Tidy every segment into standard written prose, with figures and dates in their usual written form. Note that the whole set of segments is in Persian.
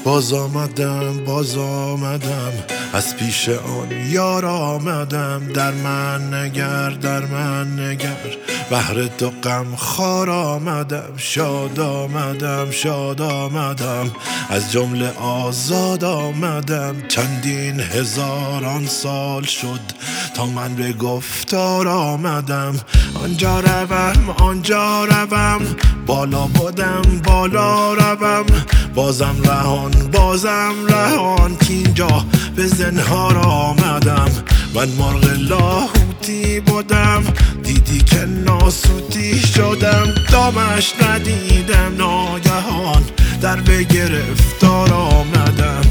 باز آمدم از پیش آن یار آمدم. در من نگر بهر تو غم خوار آمدم. شاد آمدم از جمله آزاد آمدم. چندین هزاران سال شد تا من به گفتار آمدم. آنجا روم بالا بودم بالا روم. بازم رهان کینجا به زنهار آمدم. من مرغ لاهوتی بودم دیدی که ناسوتی شدم. دامش ندیدم ناگهان در به گرفتار آمدم.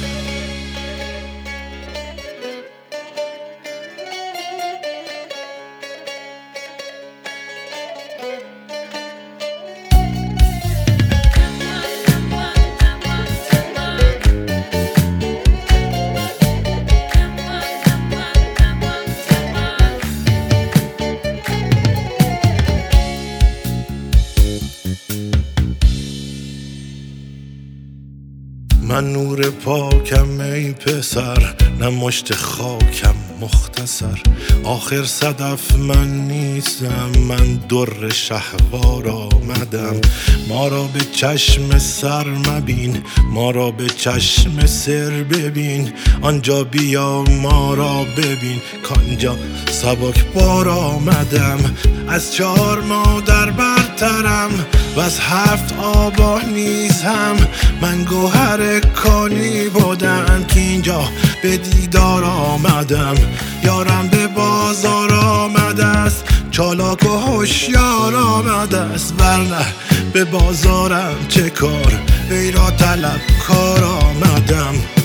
من نور پاکم ای پسر نه مشت خاکم مختصر. آخر صدف من نیستم من در شهوار آمدم. ما را به چشم سر مبین ما را به چشم سر ببین. آنجا بیا ما را ببین کانجا سبک بار آمدم. از 4 مادر برترم و از 7 آبا نیز هم. من گوهر کانی بودم که اینجا به دیدار آمدم. یارم به بازار آمده است چالاک و هوشیار آمده است. ورنه به بازارم چه کار وی را طلب کار آمدم.